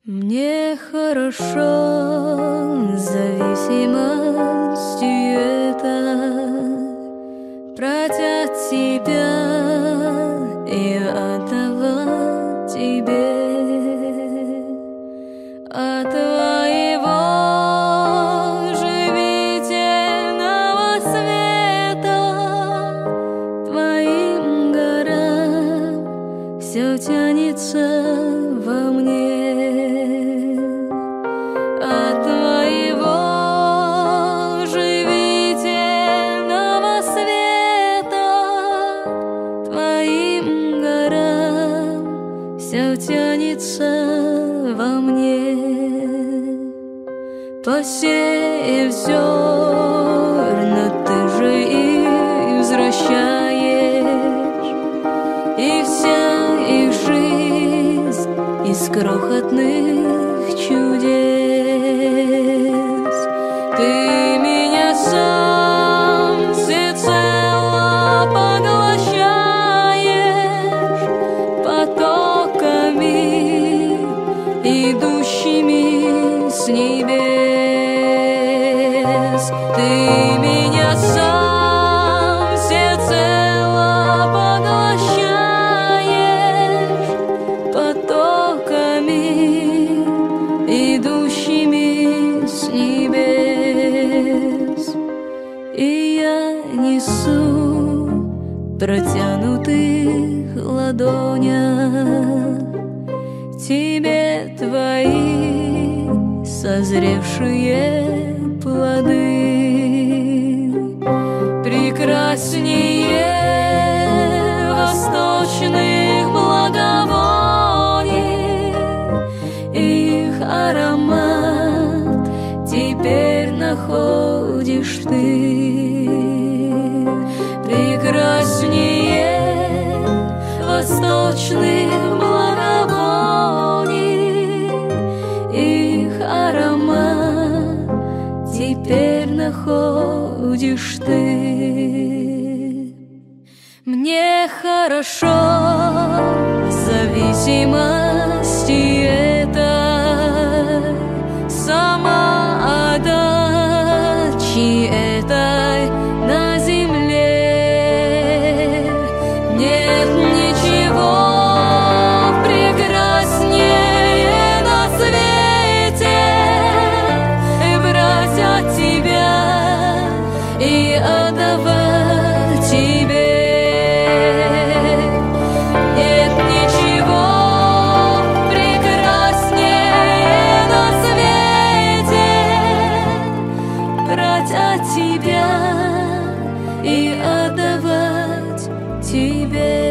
Мне хорошо, зависимость это протят тебя и отдавать тебе от твоего живительного света твоим горам все тянется во мне. От твоего живительного света твоим горам все тянется во мне. Посеяв зерна, ты же их возвращаешь, и вся их жизнь из крохотных чудес. Ты меня сам всецело поглощаешь потоками, идущими с небес. Ты меня сам всецело поглощаешь потоками, идущими с небес. И я несу протянутых ладонях тебе твои созревшие плоды. Прекраснее восточных благовоний их аромат теперь находишь ты. Прекраснее восточных благовоний их аромат теперь находишь ты. Мне хорошо, зависимости это самоотдачи этой на земле. Нет ничего прекраснее на свете брать от тебя и отдавать тебе. Нет ничего прекраснее на свете брать от тебя и отдавать тебе.